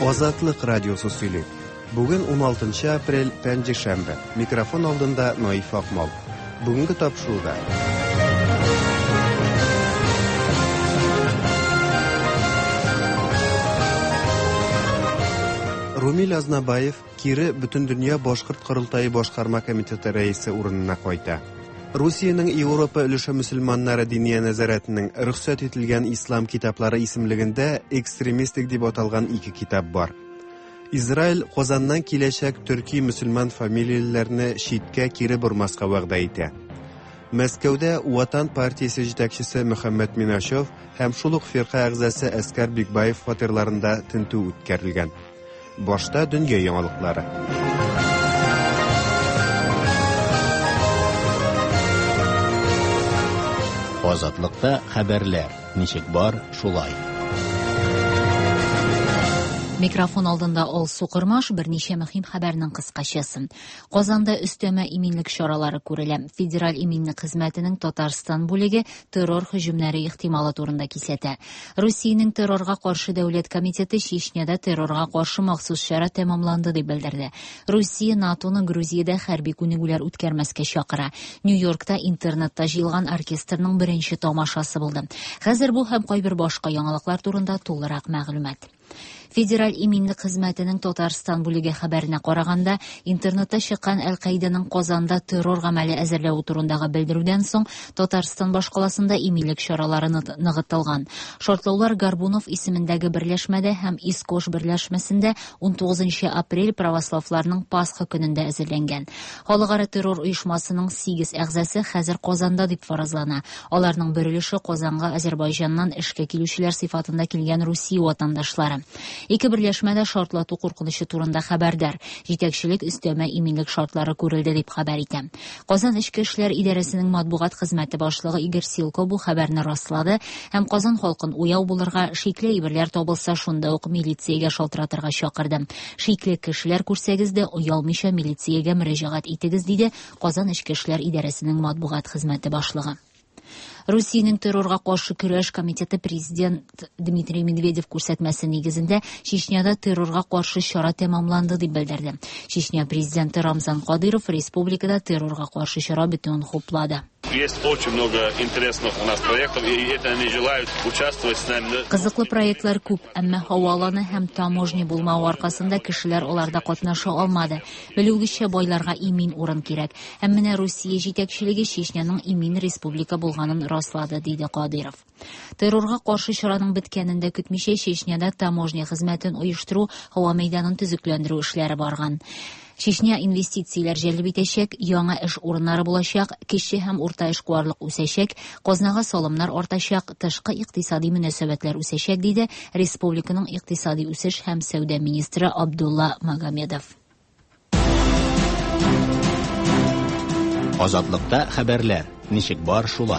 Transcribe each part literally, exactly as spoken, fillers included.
Азатлык радиосы сөйли. Бүген он алтынчы апрель, пәнҗешәмбе. Микрофон алдында Наиф Акмал. Бүгенге тапшыруда. Румил Азнабаев кире Бүтән дөнья башкорт корылтайы башкарма комитеты рәисе урынына кайта. Русиянең Европа өлеше мөселманнары дини нәзаратының рөхсәт ителгән ислам китаплары исемлегендә экстремистик дип аталган ике китап бар. Израиль Казаннан киләчәк төрки мөселман фамилияләрне читкә кире бормаска вәгъдә итә. Мәскәүдә Ватан партиясе җитәкчесе Мөхәммәд Минашев һәм шул ук фирка әгъзасы Әскәр Бикбаев фатирларында тинтү үткәрелгән. Башта дөнья яңалыклары. Азатлыкта хәбәрләр. Ничек бар, шулай. Микрофон алдында Ол Сукырмаш берничә мөһим хәбәрнең кыскачасы. Казанда өстәмә иминлек чаралары күрелә. Федераль иминлек хезмәтенең Татарстан бүлеге террор һөҗүмнәре ихтималы турында кисәтә. Русиянең террорга каршы дәүләт комитеты Чечняда террорга каршы махсус чара тәмамланды дип белдерде. Русия НАТОны Грузиядә хәрби күнегүләр үткәрмәскә чакыра. Нью-Йоркта интернетта җыелган оркестрның беренче тамашасы булды. Хәзер бу һәм кайбер башка яңалыклар турында тулырак мәгълүмат. Федераль иминлек хезмәтенең Татарстан бүлеге хәбәренә караганда, интернетта чыккан Әл-Каиданың Казанда террор гамәле әзерләү турындагы белдерүдән соң Татарстан башкаласында иминлек чаралары ныгытылган. Шартлаулар Горбунов исемендәге берләшмәдә һәм Искош берләшмәсендә он тугызынчы апрель православларның Пасха көнендә әзерләнгән. Халыкара террор оешмасының сигез әгъзасы хәзер Казанда дип фаразлана. Аларның бер өлеше Казанга Азәрбайҗаннан эшкә килүчеләр сыйфатында килгән Русия ватандашлары. Ике берләшмәдә шартлату куркынычы турында хәбәрдар. Җитәкчелек өстәмә иминлек шартлары күрелде дип хәбәр итә. Казан Эчке эшләр идарәсенең матбугат хезмәте башлыгы Игорь Силко бу хәбәрне раслады һәм Казан халкын уяу булырга, шикле әйберләр табылса шунда ук милициягә шалтыратырга чакырды. Шикле кешеләр күрсәгез дә уялмыйча милициягә мөрәҗәгать итегез диде Казан Эчке эшләр идарәсенең матбугат хезмәте башлыгы. Русиянең террорга каршы көрәш комитеты президент Дмитрий Медведев күрсәтмәсе нигезендә Чечняда террорга каршы чара тәмамланды дип белдерде. Чечня президенты Рамзан Кадыров республикада террорга каршы чара бөтен хуплады. Есть очень много интересных у нас проектов, и это они желают участвовать с нами. Кызыклы проектлар күп, әмма һаваланы һәм таможня булмау аркасында кешеләр аларда катнаша алмады. Белүгезчә байларга имин урын кирәк. Һәм менә Русия җитәкчелеге Чечняның имин республика булганын раслады, диде Кадыров. Террорга каршы чараның беткәнендә көтмичә Чечняда таможня хезмәтен оештыру, һава мәйданын төзекләндерү эшләре барган. Чечня инвестицияләр җәлеп итәчәк, яңа эш урыннары булачак, кече һәм урта эшкуарлык үсәчәк, казнага салымнар артачак, тышкы икътисади мөнәсәбәтләр үсәчәк, диде республиканың икътисади үсеш һәм сәүдә министры Абдулла Магомедов. Азатлыкта хәбәрләр. Ничек бар, шулай.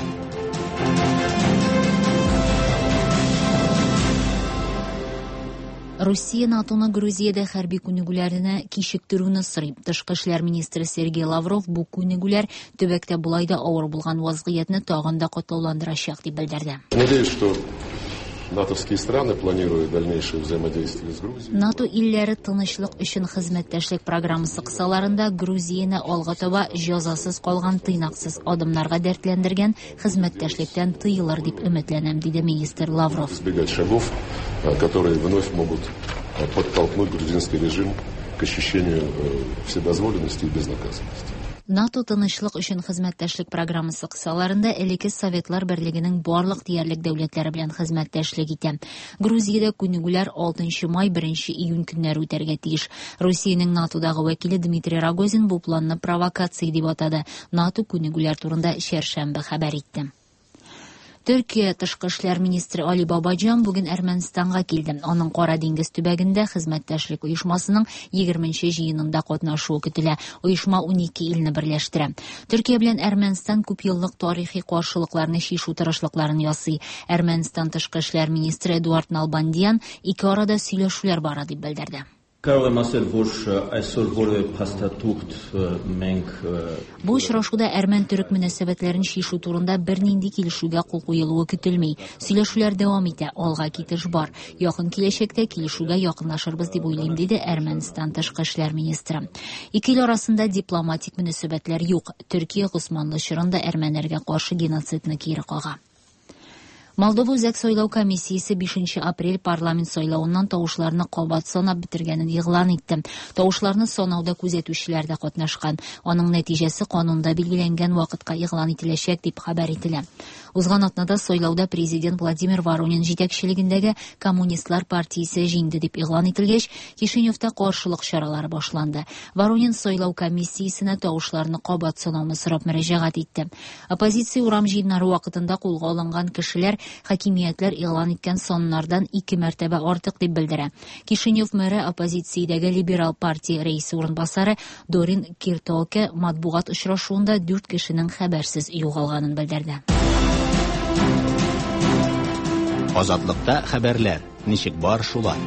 Русия НАТОны Грузиядә хәрби күнегүләренә кичектерүне сорый. Тышкы эшләр министры Сергей Лавров бу күнегүләр төбәктә булай да авыр булган вазгыятьне тагын да катлауландырачак дип белдерде. Надеюсь, что натовские страны планируют дальнейшее взаимодействие с Грузией. НАТО илләре тынычлык өчен хезмәттәшлек программасы кысаларында Грузияне алга таба җәзасыз калган тыйнаксыз адымнарга дәртләндергән хезмәттәшлектән тыелыр дип өметләнәм, диде министр Лавров. Избегать шагов, которые вновь могут подтолкнуть грузинский режим к ощущению вседозволенности и безнаказанности. НАТО тынычлык өчен хезмәттәшлек программасы кысаларында элекке Советлар Берлегенең барлык диярлек дәүләтләре белән хезмәттәшлек итә. Грузиядә күнегүләр алтынчы май беренче июнь көннәре үтәргә тиеш. Русиянең НАТОдагы вәкиле Дмитрий Рогозин бу планны провокация дип атады. НАТО күнегүләр турында чәршәмбе хәбәр итте. Төркия тышкы эшләр министры Али Бабаҗан бүген Әрмәнстанга килде. Аның Кара диңгез төбәгендә хезмәттәшлек оешмасының егерменче җыенында катнашуы көтелә. Оешма унике илне берләштерә. Төркия белән Әрмәнстан күп еллык тарихи каршылыкларны чишү тырышлыкларын ясый. Әрмәнстан тышкы эшләр министры Эдуард Налбандиан ике арада сөйләшүләр бара дип белдерде. Կարելի ասել, որ այսօր որևէ փաստաթուղթ մենք Бу очрашуда әрмән-төрек мөнәсәбәтләрен шишу турында бернинди килешүгә кул куелуы көтелми. Сөйләшүләр дәвам итә, алга китеш бар. Якын киләчәктә килешүгә якынлашырбыз дип уйлыйм, диде Әрмәнстан тышкы эшләр министры. Ике ил арасында дипломатик мөнәсәбәтләр юк. Төркия Госманлы чорында әрмәннәргә каршы геноцидны кире кага. Молдова үзәк сайлау комиссиясе бишенче апрель парламент сайлауыннан тавышларны кабат санап бетергәнен игълан итте. Тавышларны санауда күзәтүчеләр дә катнашкан. Аның нәтиҗәсе канунда билгеләнгән вакытка игълан ителәчәк дип хәбәр ителә. Узган атнада сайлауда президент Владимир Воронин җитәкчелегендәге Коммунистлар партиясе җиңде дип игълан ителгәч, Кишиневтә каршылык чаралары башланды. Воронин сайлау комиссиясенә тавышларны кабат санауны сорап мөрәҗәгать итте. Оппозиция урам җыеннары вакытында кулга алынган кешеләр хакимиятләр игълан иткән саннардан ике мәртәбә артык дип белдерә. Кишинев мэре оппозициядәге либерал партия рәисе урынбасары Дорин Киртоке матбугат очрашуында дүрт кешенең хәбәрсез югалганын белдерде. Азатлыкта хәбәрләр. Ничек бар шулай.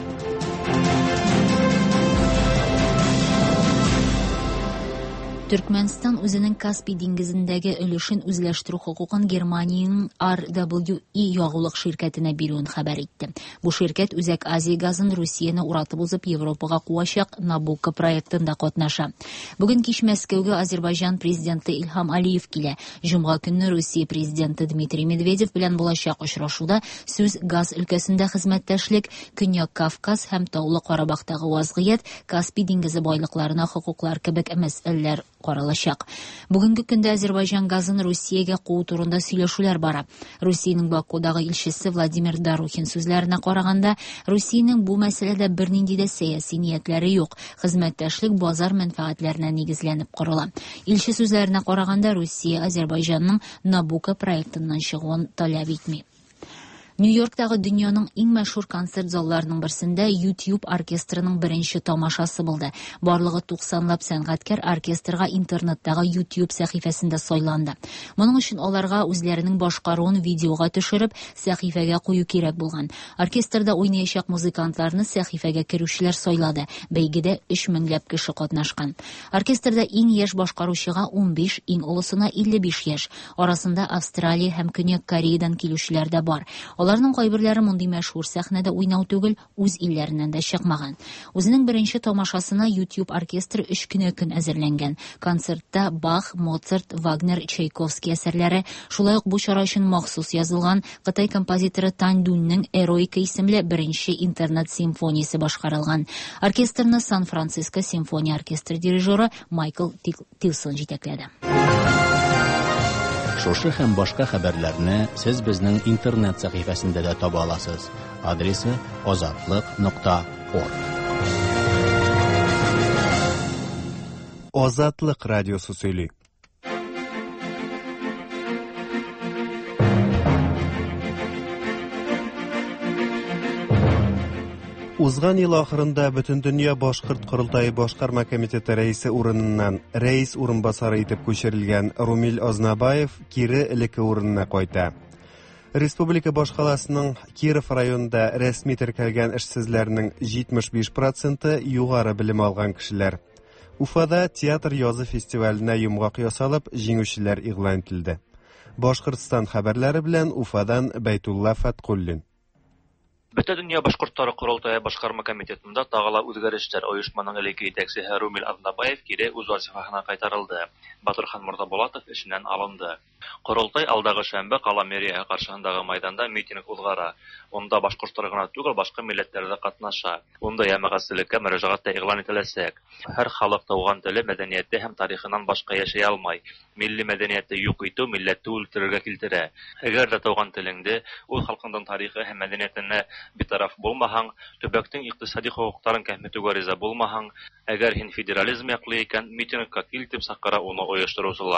Түркменстан үзенең Каспий диңгезендәге өлешен үзләштерү хокукын Германиянең ар дабл ю и ягулык ширкәтенә бирүен хәбәр итте. Бу ширкәт Үзәк Азия газын Русияны уратып узып Европага куачак Набука проектында катнаша. Бүген кич Мәскәүгә Азербайҗан президенты Илһам Алиев килә. Җомга көнне Русия президенты Дмитрий Медведев белән булачак очрашуда сүз газ өлкәсендә хезмәттәшлек, Көньяк Кавказ һәм Таулы Карабахтагы вазгыять, Каспий диңгезе байлыкларына хокуклар кебек мәсьәләләр каралачак. Бүгенге көндә Азербайҗан газын Русиягә куу турында сөйләшүләр бара. Русиянең Бакудагы илчесе Владимир Дарухин сүзләренә караганда, Русиянең бу мәсьәләдә бернинди дә сәяси ниятләре юк. Хезмәттәшлек базар мәнфәгатьләренә нигезләнеп корыла. Илче сүзләренә караганда, Русия Азербайҗанның Набука проектыннан чыгуын таләп итми. Нью-Йорктагы дөньяның иң мәшһүр концерт залларының берсендә YouTube оркестрының беренче тамашасы булды. Барлыгы туксанлап сәнгатькәр оркестрга интернеттагы YouTube сәхифәсендә сайланды. Моның өчен аларга үзләренең башкаруын видеога төшереп, сәхифәгә кую кирәк булган. Оркестрда уйнаячак музыкантларны сәхифәгә керүчеләр сайлады. Бәйгедә өч меңләп кеше катнашкан. Оркестрда иң яшь башкаручыга ун биш, иң олысына илле биш яшь. Арасында Австралия һәм Көньяк Кореядан килүчеләр дә бар. Аларның кайберләре мондый мәшһүр сәхнәдә уйнау түгел, үз илләреннән дә чыкмаган. Үзенең беренче тамашасына YouTube оркестры өч көннән көн әзерләнгән. Концертта Бах, Моцарт, Вагнер, Чайковский әсәрләре, шулай ук бу чара өчен махсус язылган Кытай композиторы Тань Дуньның Эроика исемле беренче интернет симфониясе башкарылган. Оркестрны Сан-Франциско симфония оркестры дирижеры Майкл Тилсон җитәкләде. Шушы һәм башка хәбәрләрне сез безнең интернет сәхифәсендә дә таба аласыз. Адресы азатлык нокта орг. Азатлык радиосы сөйли. Узган ел ахырында бөтен дөнья башкорт корылтайы башкарма комитеты рәисе урыныннан рәис урынбасары итеп күчерелгән Румил Ознабаев кире элекке урынына кайта. Республика башкаласының Киров районында рәсми теркәлгән эшсезләрнең җитмеш биш проценты югары белем алган кешеләр. Уфада театр язы фестиваленә йомгак ясалып, җиңүчеләр игълан ителде. Башкортстан хәбәрләре белән Уфадан Бәйтулла Фаткуллин. Бөтен дөнья башкортлары корылтайы башкарма комитетында тагыла үзгәрешләр. Оешманың элекке итәкчесе Румил Ознабаев кире үз вазифасына кайтарылды. Батырхан Мурзабулатов эшеннән алынды. Корылтай алдагы шәмбе кала мэрия каршыдагы майданда митинг узгара. Онда башкортлар гына түгел, башка милләтләр дә катнаша. Онда ямагатьчелеккә мөрәҗәгатьтә игълан ителәсәк, һәр халык туган теле, мәдәнияте һәм тарихынан башка яшәй алмай. Милли мәдәниятте юк итү милләтте үлтерергә килтерә. Әгәр дә туган телеңдә ул халкының тарихы һәм мәдәниятенә битараф булмаһаң, төбәктең икътисади хукукларын кәмитүгә риза булмаһаң, әгәр һин федерализм яклый икән, митингка кил дип сакыра уны оештыручылар.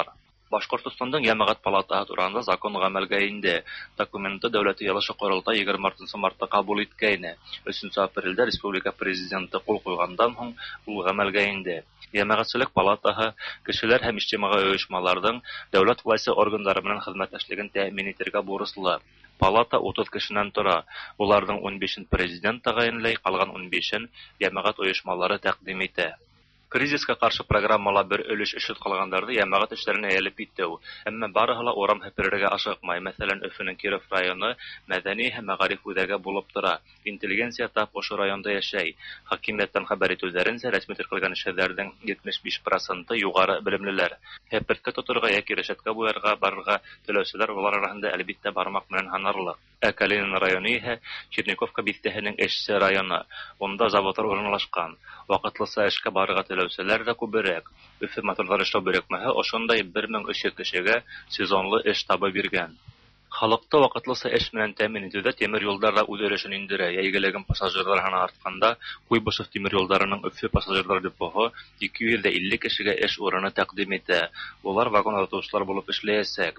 Башкортстандың Ямагат палатаһы турында закон гамәлгә инде. Документты дәүләт йыелышы корылтай егерме алтынчы мартта кабул иткәйне. өченче апрельдә республика президенты кул куйгандан һуң ул гамәлгә инде. Ямагатчылык палатаһы кешеләр һәм иҗтимагый оешмаларның дәүләт власте органнары белән хезмәттәшлеген тәэмин итәргә бурычлы. Палата утыз кешенән тора. Уларның ун бишен президент тәгаенләй, калган ун бишен ямагат оешмалары тәкъдим итә. Кризиска каршы программала бер өлеш эшет калгандарды ямагат эшләренә ялып итү. Әмма барыһы ла урам хәперергә ашыкмай. Мәсәлән, Өфөнең Киров районы мәдәни һәм мәгариф үзәге булып тора. Интеллигенция тап ошо районда яшәй. Хакимияттән хәбәр итүләренчә, рәсми теркәлгән эшчеләрнең җитмеш биш проценты югары белемлеләр. Хәпертә тотырга яки рәшәткә буярга барырга теләүчеләр улар арасында әлбиттә бармак белән һанарлык. Ә Калинин районы иһә Черниковка бистәһенең эшче районы. Онда заводлар урынлашкан. Вакытлыса эшкә барырга теләүчеләр дә күбрәк. Өфе моторлар эшләү берекмәһе ошондай бер мең өч йөз кешегә сезонлы эш табы биргән. Халыкта вакытлыса эш белән тәэмин итүдә тимер юлларда үз өлешен индерә. Йәйгелеген пассажирлар саны артканда, Куйбышев тимер юлларының Өфе пассажирлар депоһы ике йөз илле кешегә эш урыны тәкъдим итә. Улар вагон озатучылар булып эшләячәк.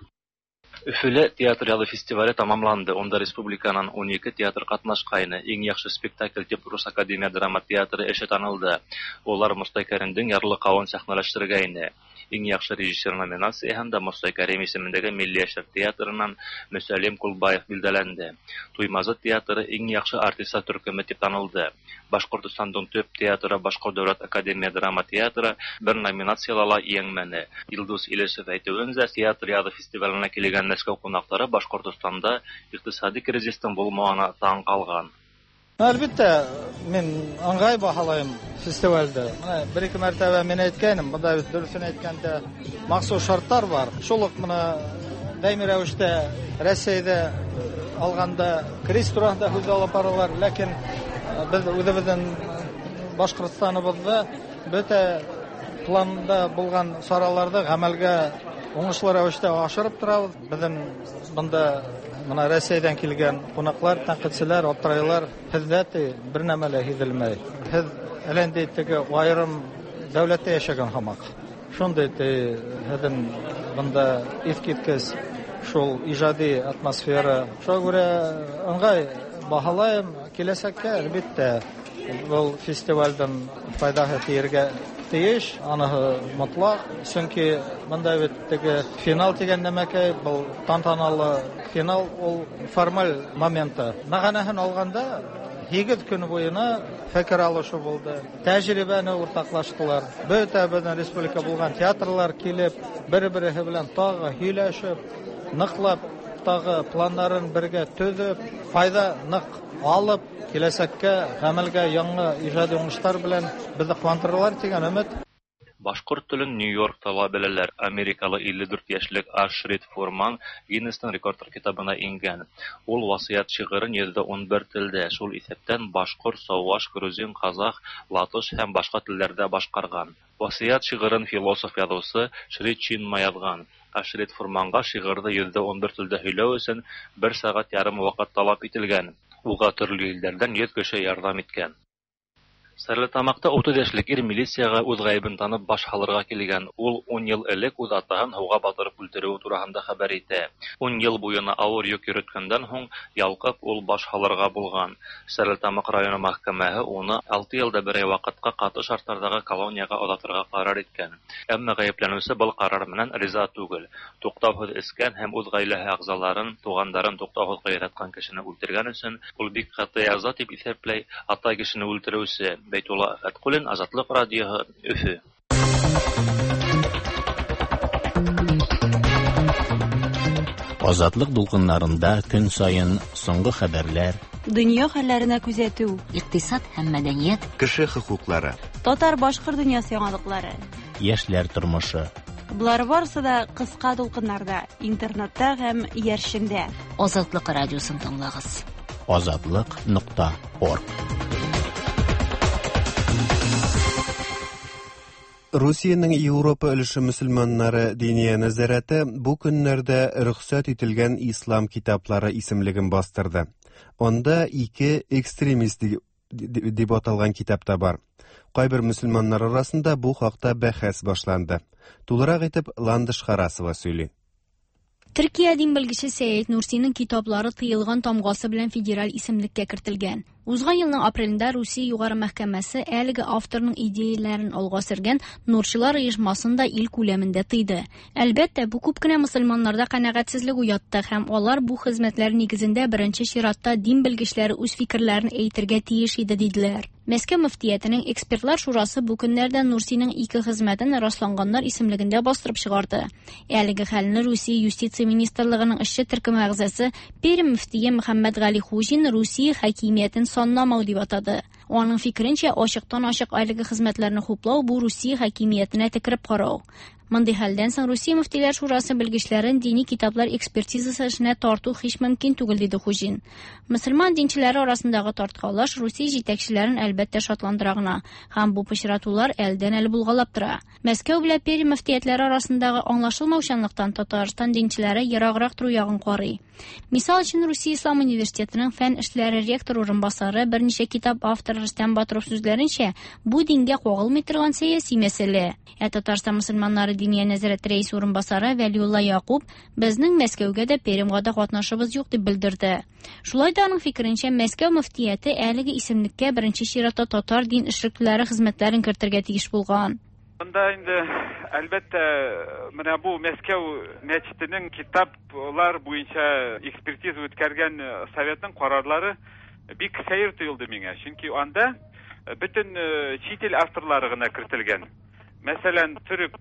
Өфөлә театр ялы фестивале тамамланды. Онда республиканың ун ике театр катнашкайны. Иң яхшы спектакль дип Рус академия драма театры эше танылды. Улар Мостай Кәримдең Ярлыкавын сәхнәләштергәйне. Иң яхшы режиссер номинацияһендә Мостай Кәрим исемендәге Милли әшәр театрынан Мөсәлим Кулбаев билдәләнде. Туймазы театры иң яхшы артиста төркеме дип танылды. Башкортстандың төп театры Башкорт дәүләт академия драма театры бер номинациялала иңмәне. Илдус Илешев әйтүенчә, театр яды фестиваленә килгән Мәскәү кунаклары Башкортстанда икътисади кризистың булмавына таң калган. Әлбәттә, мин аңгай баһалайм фестивальдә. Менә бер-ике мәртәбә мин әйткәнем, монда бит дөресен әйткәндә махсус шартлар бар. Шул ук моны даими рәвештә Россиядә алганда криз турында һүз алып баралар, ләкин без үзебезнең Башкортстаныбызда бөтә планда булган сараларда гамәлгә уңышлы рәвештә ашырып торабыз. Безнең монда Мына Россиядән килгән кунаклар, тәнкыйтьчеләр, аптырайлар, һездәте бер нәмәлә һизелмәй. Һез әлендә теге айрым дәүләттә яшәгән хамак. Шундый һездән монда искиткес шул иҗади атмосфера. Шуңа күрә аңгай баһалайм, киләсәккә әлбәттә бу фестивальдән файдаһы тиергә тиеш, аны мотлак. Чөнки монда бит теге финал дигән нәмәкәй, бу тантаналы финал, ул формаль моменты. Мәгънәһен алганда егет көн буена фикер алышу булды. Тәҗрибәне уртаклаштылар. Бөтә безнең республика булган театрлар килеп, бер-бере белән тагы һөйләшеп, ныклап тагы планнарын бергә төзеп, файда нык алып, киләсәккә гамәлгә яңа иҗади уңышлар белән безне куантырырлар дигән өмет. Башкорт телен Нью-Йоркта ла беләләр. Америкалы илле дүрт яшьлек Ашрид Фурман Гиннесның рекордлар китабына ингән. Ул васыят шигырен йөз ун бер телдә, шул исәптән башкорт, сауаш, грузин, казах, латыш һәм башка телләрдә башкарган. Васыят шигырен философ язучы Шри Чинма язган. Ашрид Фурманга шигырьне йөз ун бер телдә һөйләү өчен бер сәгать ярым вакыт талап ителгән. Уга төрле илләрдән йөз кеше ярдәм иткән. Сәрлетамакта утыз яшьлек ир милицияга үз гаебен танып баш халырга килгән. Ул ун ел элек үз атаһын һауга батырып үлтерүе турында хәбәр итә. ун ел буена авыр йөк йөрткәндән һуң ялкып ул баш халырга булган. Сәрлетамак районы мәхкәмәһе уны алты елда бер ай вакытка каты шартлардагы колонияга озатырга карар иткән. Әмма гаепләнүче был карар менән риза түгел. Туктаусыз искән һәм үз гаиләһе әгъзаларын, тугандарын туктаусыз гайраткан кешене үлтергән өчен ул бик каты яза дип исәпләй ата кешене үлтерүче. Бәйтулла Фәткулин, Азатлык радиоһы, Өфө. Азатлык дулкыннарында көн сайын соңгы хәбәрләр, дөнья хәлләренә күзәтү, икътисад һәм мәдәният, кеше хокуклары, татар-башкорт дөньясы яңалыклары, яшьләр тормышы. Булар барысы да кыска дулкыннарда, интернетта һәм яршендә. Азатлык радиосын тыңлагыз. азатлык нокта орг. Русиянең Европа өлеше мөселманнары диния нәзарәте бу көннәрдә рөхсәт ителгән ислам китаплары исемлеген бастырды. Анда ике экстремистик дип аталган китапта бар. Кайбер мөселманнар арасында бу хакта бәхәс башланды. Тулырак итеп Ландыш Харасова сөйли. Төркия дин белгече Сәйид Нурсиның китаплары тыелган тамгасы белән федераль исемлеккә кертелгән. Узган елның апрелендә Русия югары мәхкәмәсе әлеге авторның идеяләрен алга сөргән Нурчылар оешмасын да ил күләмендә тыйды. Әлбәттә, бу күп кенә мөселманнарда канәгатьсезлек уятты һәм алар бу хезмәтләр нигезендә беренче чиратта дин белгечләре үз фикерләрен әйтергә тиеш иде диделәр. Мәскәү мөфтиятенең экспертлар шурасы бу көннәрдә Нурсиның ике хезмәтен расланганнар исемлегендә бастырып чыгарды. Әлеге хәлне Русия юстиция министрлыгының эшче төркем әгъзасы Пермь мөфтие Мөхәммәд Гали Хужин Русия хакимиятен санламау дип атады. Аның фикеренчә, ачыктан-ачык әлеге хезмәтләрне хуплау бу Русия хакимиятенә текереп карау. Мондый хәлдән соң Русия мөфтиләр шурасы белгечләрен дини китаплар экспертизасы эшенә тарту һич мөмкин түгел диде Хужин. Мөселман динчеләре арасындагы тарткалаш Русия җитәкчеләрен әлбәттә шатландыра гына, һәм бу пычратулар әлдән-әле булгалап тора. Мәскәү белән Пермь мөфтиятләре арасындагы аңлашылмаучанлыктан Татарстан динчеләре ераграк туру ягын карый. Мисал өчен Русия Ислам университетының фән эшләре ректор урынбасары берничә китап авторы Рөстәм Батыров сүзләренчә, бу дингә кагылмый торган сәяси мәсьәлә. Ә Татарстан мөселманнары Диния нәзарәт рәис урынбасары Вәлиулла Якуб безнең Мәскәүгә дә Пермьгә дә катнашыбыз юк дип белдерде. Шулай да аның фикеренчә, Мәскәү мөфтияте әлеге исемлеккә беренче чиратта татар дин эшлеклеләре хезмәтләрен кертергә тиеш булган. Монда инде әлбәттә менә бу Мәскәү мәчетенең китаплар буенча экспертиза үткәргән советның карарлары бик сәер тоелды миңа. Чөнки анда бөтен чит ил авторлары гына кертелгән. Мәсәлән, түрек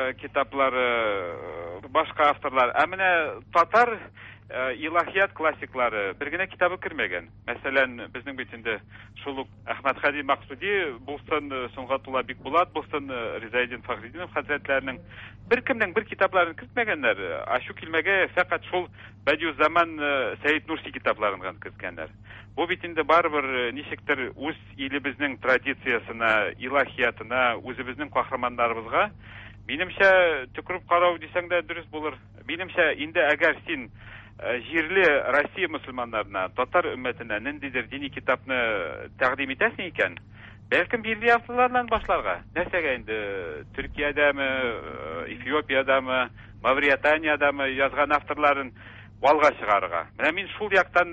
китаплары, башка авторлар, ә менә татар илаһият классиклары бер генә китабы кермәгән. Мәсәлән, безнең бит инде шул ук Әхмәт Хади Максуди, булсын Соңгатулла Бикбулат, булсын Ризаэддин Фахриддинов хәзрәтләренең беркемнең бер китапларын кертмәгәннәр. Ашу килмәгә фәкать шул Бәдиүззаман Сәйид Нурси китапларын гына керткәннәр. Бу бит инде барыбер ничектер үз илебезнең традициясына, илаһиятына, үзебезнең каһарманнарыбызга минемчә төкереп карау дисәң дә дөрес булыр. Минемчә инде әгәр син җирле Россия мөселманнарына, татар өммәтенә ниндидер дини китапны тәкъдим итәсең икән, бәлкем бирли авторлардан башларга. Нәрсәгә инде Төркиядәме, Эфиопиядәме, Мавританиядәме язган авторларын алга чыгарырга. Менә мин шул яктан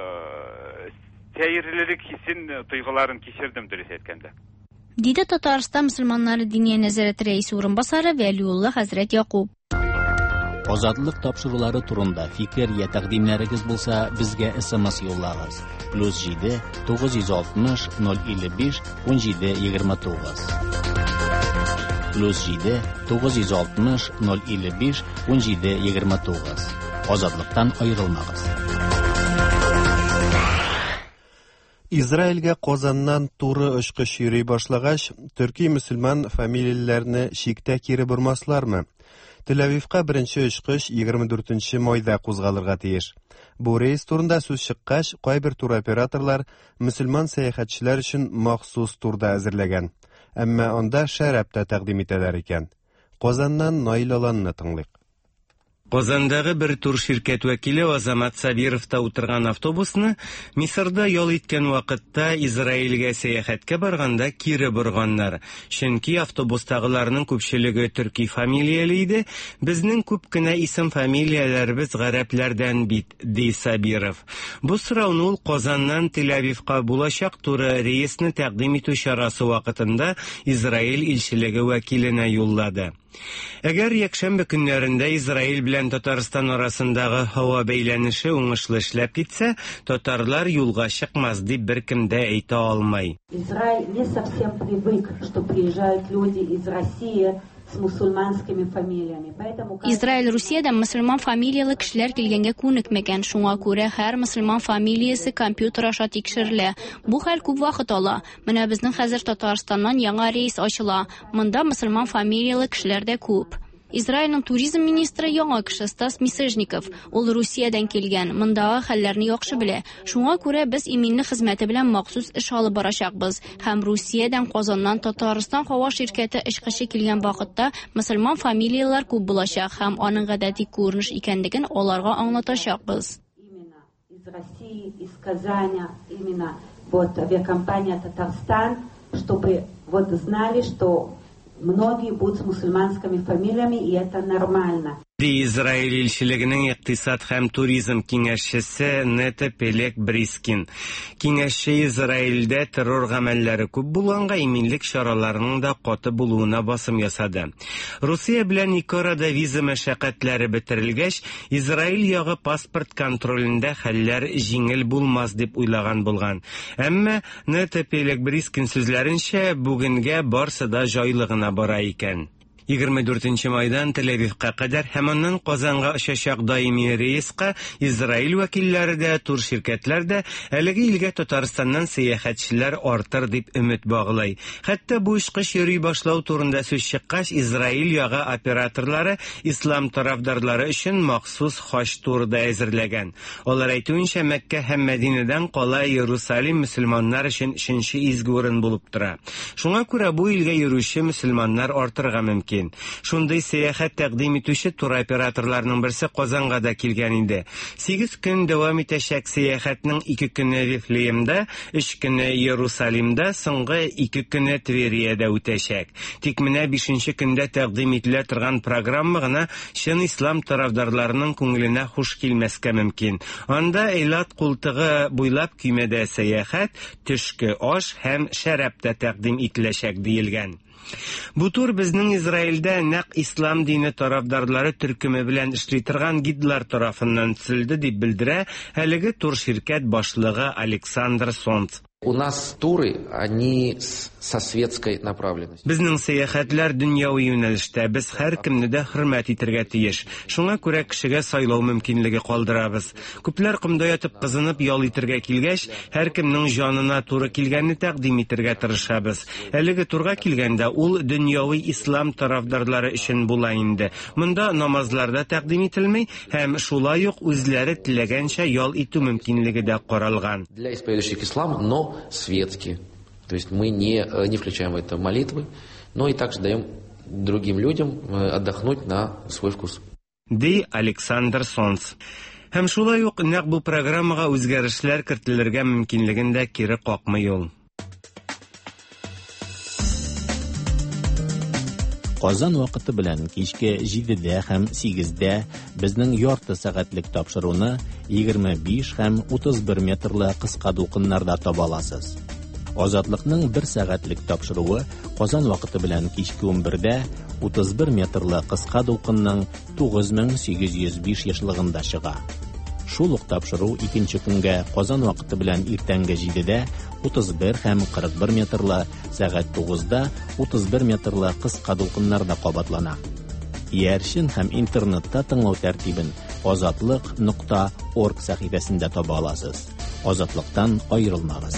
сәерлелек хисен, тойгыларын кичердем дөрес әйткәндә. Диде Татарстан мөселманнары Диния нәзарәт рәисе урынбасары Вәлиулла хәзрәт Якуб. Азатлык тапшырулары турында фикер я тәкъдимнәрегез булса, безгә эс-эм-эс юллагыз. плюс җиде тугыз йөз алтмыш ноль илле биш ун җиде егерме тугыз. плюс җиде тугыз йөз алтмыш ноль илле биш ун җиде егерме тугыз. Азатлыктан аерылмагыз. Израильгә Казаннан туры очкыч йөри башлагач, төрки мөселман фамилияләрне чиктә кире бормаслармы? Тель-Авивка беренче очкыч егерме дүртенче майда кузгалырга тиеш. Бу рейс турында сүз чыккач, кайбер туроператорлар мөселман сәяхәтчеләр өчен махсус турда әзерләгән. Әмма анда шәраб та тәкъдим итәләр икән. Казаннан Наил Аланны тыңлыйк. Казандагы бер тур ширкәт вәкиле Азамат Сабиров та утырган автобусны Мисырда ял иткән вакытта Израильгә сәяхәткә барганда кире борганнар. Чөнки автобустагыларның күпчелеге төрки фамилияле иде, безнең күп кенә исем фамилияләрбез гарәпләрдән бит, ди Сабиров. Бу сорауны ул Казаннан Тель-Авивка булачак туры рейсны тәкъдим итү чарасы вакытында Израиль илчелеге вәкиленә юллады. Әгәр якшәмбе көннәрендә Израиль белән Татарстан арасындагы һава бәйләнеше уңышлы эшләп китсә, татарлар юлга чыкмас дип беркем дә әйтә алмый. Израиль не совсем привык, что приезжают люди из России с мусульманскими фамилиями. Поэтому Израиль Русиядә мөселман фамилиялы кешеләр килгәнгә күнекмәгән. Шуңа күрә һәр мөселман фамилиясе компьютер аша тикшерелә. Бу хәл күп вакыт ала. Менә безнең хәзер Татарстаннан яңа рейс ачыла. Монда мөселман фамилиялы кешеләр дә күп. Израильның туризм министры яңа кеше Стас Мисыжников. Ул Русиядән килгән. Мондагы хәлләрне яхшы белә. Шуңа күрә без иминлек хезмәте белән махсус эш алып барачакбыз. Һәм Русиядән Казаннан Татарстан һава ширкәте эшкачы килгән вакытта мөселман фамилияләр күп булачак һәм аның гадәти күренеш икәнлеген аларга аңлатачакбыз. Именно из России, из Казани, именно вот авиакомпания «Татарстан», чтобы вот знали, что многие будут с мусульманскими фамилиями, и это нормально. Израиль илчилегенең икътисад һәм туризм киңәшчесе Нета Пелек Брискин. Киңәшче Израильдә террор гамәлләре күп булганга иминлек чараларының да каты булуына басым ясады. Русия белән ике арада виза мәшәкатьләре бетерелгәч, Израиль ягы паспорт контролендә хәлләр җиңел булмас дип уйлаган булган. Әмма Нета Пелек Брискин сүзләренчә, бүгенгә барсы да җайлы гына бара икән. егерме дүртенче майдан Тель-Авивка кадәр һәм аннан Казанга очачак даими рейска Израиль вәкилләре дә, тур ширкәтләр дә әлеге илгә Татарстаннан сәяхәтчеләр артыр дип өмет баглый. Хәтта бу эшкә йөри башлау турында сүз чыккач, Израиль ягы операторлары ислам тарафдарлары өчен махсус хаҗ туры да әзерләгән. Алар әйтүенчә, Мәккә һәм Мәдинәдән кала Иерусалим мөселманнар өчен өченче изге урын булып тора. Шуңа күрә бу илгә йөрүче мөселманнар артырга мөмкин. Шундай сәяхәт тәкъдим итүче туроператорларның берсе Казанга да килгән инде. сигез көн дәвам итәчәк сәяхәтнең ике көне Вифлеемдә, өч көне Иерусалимдә, соңгы ике көне Твериядә үтәчәк. Тик менә бишенче көндә тәкъдим ителә торган программа гына чын ислам тарафдарларының күңеленә хуш килмәскә мөмкин. Анда Эйлат култыгы буйлап көймәдә сәяхәт, төшке аш һәм шәраб тә тәкъдим ителәчәк диелгән. Бу тур безнең Израильдә нәкъ ислам дине тарафдарлары төркеме белән эшли торган гидлар тарафыннан төзелде дип белдерә әлеге тур ширкәт башлыгы Александр Сонт. У нас туры, они со светской направленностью. Безнең сәяхәтләр дөньяви юнәлештә, без һәр кемне дә хөрмәт итәргә тиеш. Шуңа күрә кешегә сайлау мөмкинлеге калдырабыз. Күпләр кымда ятып кызынып ял итәргә килгәч, һәр кемнең җанына туры килгәнне тәкъдим итәргә тырышабыз. Әлеге турга килгәндә ул дөньяви ислам тарафдарлары өчен була инде. Монда намазларда тәкъдим ителми һәм шулай ук үзләре теләгәнчә ял итү мөмкинлеге дә каралган. Для исповедующих ислам, но светские. То есть мы не, не включаем в это молитвы, но и также даем другим людям отдохнуть на свой вкус. Ди Александр Сонс. Һәм шулай ук нәкъ бу программага үзгәрешләр кертелергә мөмкинлеген дә кире какмый ул. Казан вакыты белән кичке җидедә һәм сигездә безнең ярты сәгатьлек тапшыруны егерме биш һәм утыз бер метрлы кыска дулкыннарда таба аласыз. Азатлыкның бер сәгатьлек тапшыруы Казан вакыты белән кичке унбердә утыз бер метрлы кыска дулкынның тугыз мең сигез йөз биш яшьлыгында чыга. Шул ук тапшыру икенче көнгә Казан вакыты белән иртәнге җидедә утыз бер һәм кырык бер метрлы, сәгать тугызда утыз бер метрлы кыска дулкыннарда кабатлана. Иярчин һәм интернетта тыңлау тәртибен азатлык нокта орг сәхифәсендә таба аласыз. Азатлыктан аерылмагыз.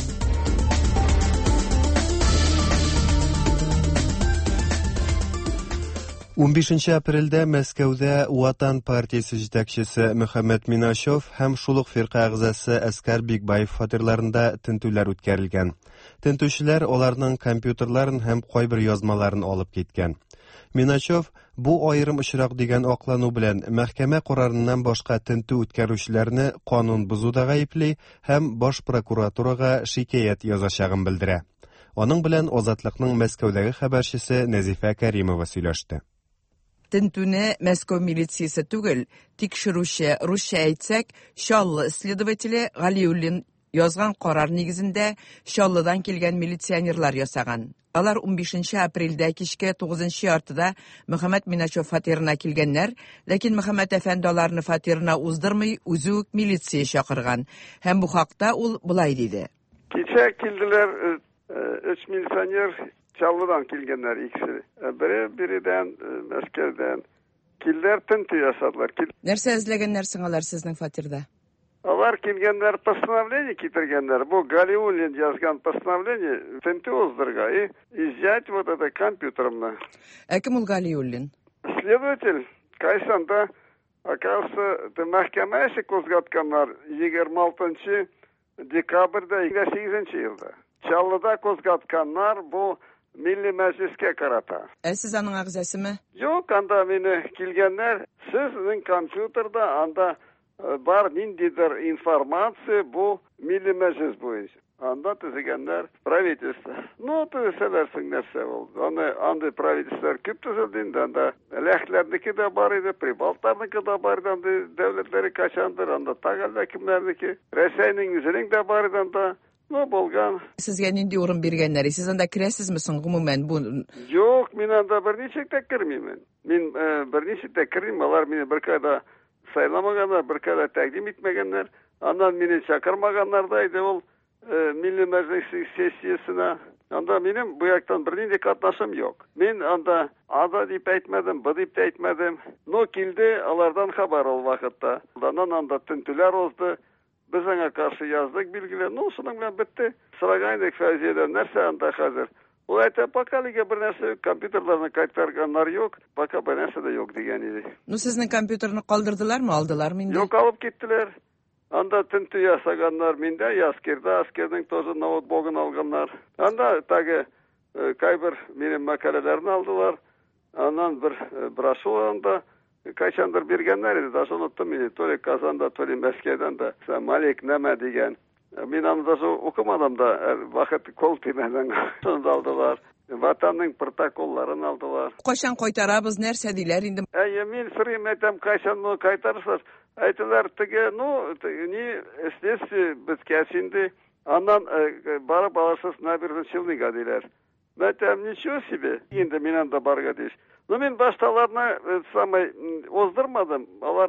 унбишенче апрельдә Мәскәүдә Ватан партиясе җитәкчесе Мөхәммәд Минашев һәм шулык фирка әгъзасы Әскәр Бикбаев фатирларында тентүләр үткәрелгән. Тентүчеләр аларның компьютерларын һәм кайбер язмаларын алып киткән. Минашев бу аерым очрак дигән аклану белән мәхкәмә карарыннан башка тентү үткәрүчеләрне канун бузуда гаепли һәм баш прокуратурага шикаят язачагын белдерә. Аның белән Азатлыкның Мәскәүдәге хәбәрчесе Нәзифә Кәримова сөйләште. Тентүне Мәскәү милициясе түгел, тикшерүче, русча әйтсәк, Чаллы следователе Галиуллин язган карар нигезендә Чаллыдан килгән милиционерлар ясаган. Алар унбишенче апрельдә кичке тугызынчы яртыда Мөхәммәд Минашев фатирына килгәннәр, ләкин Мөхәммәд әфәнде аларны фатирына уздырмый, үзе үк милиция чакырган. Һәм бу хакта ул булай диде. Кичә килделәр üç милиционер Чаллыдан килгәннәр икесе. Бире биридән Мәскәүдән килдер тентү ясадылар. Нәрсә эзләгәннәр соң алар сезнең фатирда? Алар килгәннәр постановление китергәннәр. Бу Галиуллин язган постановление тентү уздырга и изъять вот это компьютерымны. Ә кем ул Галиуллин? Следователь Кайсанда, оказывается, мәхкәмәсе кузгатканнар егерме алтынчы декабрьдә егерме сигезенче елда. Чаллыда кузгатканнар бу Milli Məcliskə qarata. Ә сез аның агъзасымы? Юк, анда мине килгәннәр, сезнең компьютерда анда бар ниндидер информация бу Milli Məclis буенча. Анда төзегәннәр правительство. Ну, төзелсәләрсең нәрсә ул? Аны андый правительстволар күп төзелде инде. Анда ләхләрнеке дә бар иде, прибалтарнеке дә бар иде, анда дәүләтләре качандыр, анда тагылда кемнәрнеке. Рәсәйнең үзенең дә бар иде анда. Ну, булган. Сезгә нинди урын биргәннәр? Сез анда керәсезме соң гомумән бу? Юк, мин анда берничек тә кермим. Мин берничек тә кермим, алар мине беркайда сайламаганнар, беркайда тәкъдим итмәгәннәр. Аннан мине чакырмаганнар да иде ул Milli Meclis sessiyasına. Anda benim bu yaktan bir neydi katlaşım yok. Ben anda ada deyip etmedim, bu deyip de etmedim. No kildi, alardan haber ol vakitte. Ondan anda tüntüler oldu. Biz ona karşı yazdık bilgiler. No, şunun bilen bitti. Sıragaydık Fevziye'den nerse anda hazır. O ayta pakaliga bir nerse yok. Kompüterlerini kaytarganlar yok. Baka bir nerse de yok diyen idi. No, sizin kompüterini kaldırdılar mı, aldılar mı? Yok, alıp gittiler. Anda tüntü yasaganlar minde, askerda, askerden tozu notebook'un alganlar. Anda tabi e, kaybır benim makalelerini aldılar. Ondan bir e, broşur anda kaçandır birgenler idi. Daha unuttum beni. Toli Kazan'da, Toli Meske'den de. Malik Neme diyen. Ben anda da okumadım da vakit kol timeden aldılar. Vatanın protokollarını aldılar. Kaçan kaytarabız nerse diler indi? Ey min sırrım etem kaçan mı kaytarırsa aytılar tıge no ni esnesi biz kesindi. Ondan barıp alasız nabirden çılniga diler. Metem nичего себе. Indi minen de barga diş. No men baştalarına samay ozdurmadım. Alar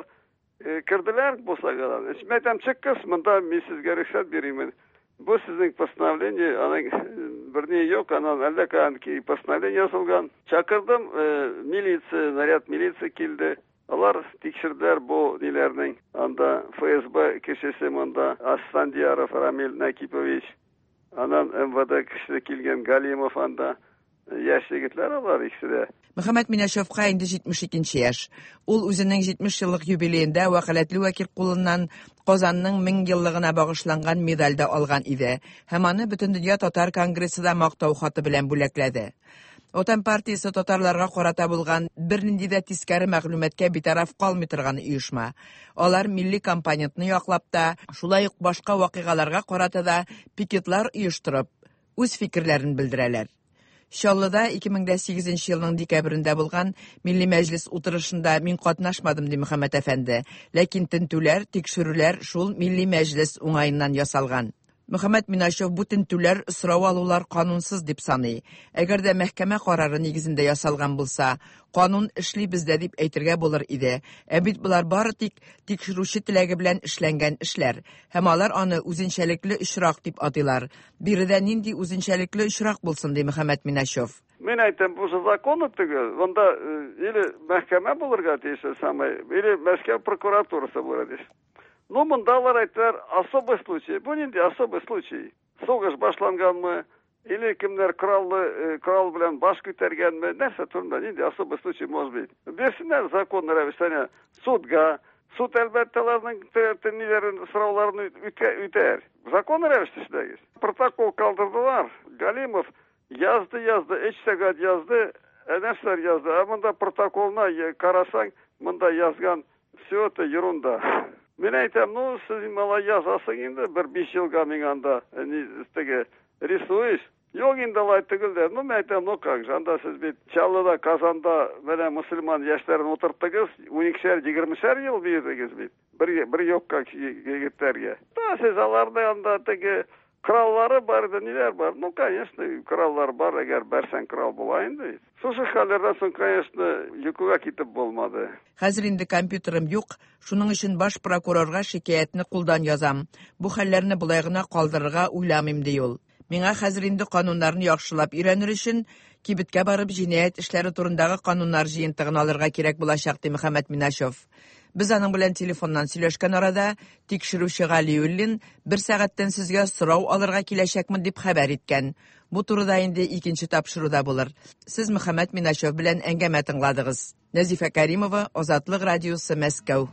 kirdiler bu sagadan. Metem çık kısmında men sizge rüşvet bereyim. Bu sizin постановление, anan birine yok, anan әлләкәнки постановление yazılgan. Çakırdım, e, militsiya, narяд militsiya kildi. Alar tekşirdiler bu nilerinin. Anda F S B kişisi anda Aslan Diyarov Ramil Nakipovich. Anan M V D kişisi kilgen Galimov anda. Yaşlı gitler alar ikisi de. Мөхәммәд Минашевка инде җитмеш икенче яшь. Ул үзенең җитмеш еллык юбилеенда вәкаләтле вәкил кулыннан Казанның мең еллыгына багышланган медальда алган иде. Һәм аны Бөтендөнья татар конгрессында мактау хаты белән бүләкләде. Отан партиясе татарларга карата булган бернинди дә тискәре мәгълүматкә битараф калмый торган оешма. Алар милли компонентны яклап та, шулай ук башка вакыйгаларга карата да пикетлар оештырып, үз фикерләрен белдерәләр. Шаллыда ике мең сигезенче елның декабрендә булган Милли Мәҗлес утырышында мин катнашмадым ди Мөхәммәд әфәнде, ләкин тентүләр, тикшерүләр шул Милли Мәҗлес уңаеннан ясалган. Мөхәммәд Минашев бу тентүләр, сорау алулар канунсыз дип саный. Әгәр дә мәхкәмә карары нигезендә ясалган булса, канун эшли бездә дип әйтергә булыр иде. Ә бит булар бары тик тикшерүче теләге белән эшләнгән эшләр. Һәм алар аны үзенчәлекле очрак дип атыйлар. Биредә нинди үзенчәлекле очрак булсын ди Мөхәммәд Минашев. Мен әйтәм, бу законы түгел. Онда или мәхкәмә булырга тиеш, самай, или Мәскәү прокуратурасы булырга тиеш. Ну, мындалар әйтәр, особый случай. Бу нинди особый случай? Сугыш башланганмы? Или кемнәр краллы, крал белән баш күтәргәнме? Нәрсә турында нинди особый случай может быть? Берсеннәр законны рәвештә судга, суд әлбәттә аларның тәниләрен, сорауларын үтәр. Законны рәвештә эшләгез. Протокол калдырдылар. Галимов язды, язды, өч сәгать язды, нәрсәләр язды. Ә монда протоколна карасаң, монда язган все это ерунда. Мен әйтәм, ну, сіз мала язасың инде, бір биш елга мен анда, теге, рисуешь. Yok инде алай түгелдер. Ну, мен әйтәм, ну, как же, анда сіз бит Чаллыда, Казанда, менә мусульман яшьләрен утырттыгыз, уникешәр, егермешәр ел бирдегез бит. Бер бер юкка егетләргә. Та сез аларны анда теге краллары бар иде, ниләр бар? Ну, конечно, краллар бар, әгәр берсән крал була инде. Шушы хәлләрдән соң, конечно, йокыга китеп булмады. Хәзер инде компьютерым юк, шуның өчен баш прокурорга шикаятны кулдан язам. Бу хәлләрне булай гына калдырырга уйламыйм ди ул. Миңа хәзер инде кануннарны яхшылап өйрәнер өчен кибеткә барып җинаять эшләре турындагы кануннар җыентыгын алырга кирәк булачак ди Мөхәммәд Минашев. Без аның белән телефоннан сөйләшкән арада тикшерүче Галиуллин бер сәгатьтән сезгә сорау алырга киләчәкмен дип хәбәр иткән. Бу турыда инде икенче тапшыруда булыр. Сез Мөхәммәд Минашев белән әңгәмә тыңладыгыз. Нәзифә Кәримова, Азатлык радиосы, Мәскәү.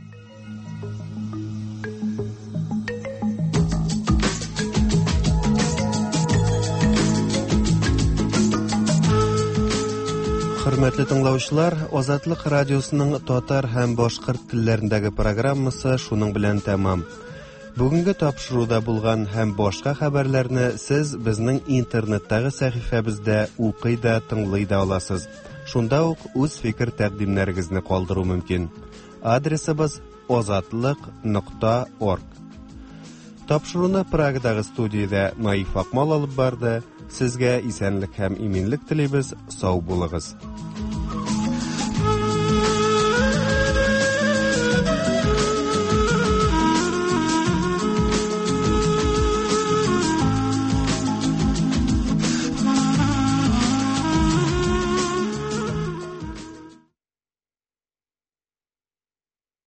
Хөрмәтле тыңлаучылар, Азатлык радиосының татар һәм башкорт телләрендәге программасы шуның белән тәмам. Бүгенге тапшыруда булган һәм башка хәбәрләрне сез безнең интернеттагы сәхифәбездә укый да, тыңлый да аласыз. Шунда ук үз фикер тәкъдимнәрегезне калдыру мөмкин. Адресыбыз озатлык нокта орг. Тапшыруны Прагадагы студиядә Наиф Акмал алып барды. Сезгә исәнлек һәм иминлек телибез. Сау булыгыз.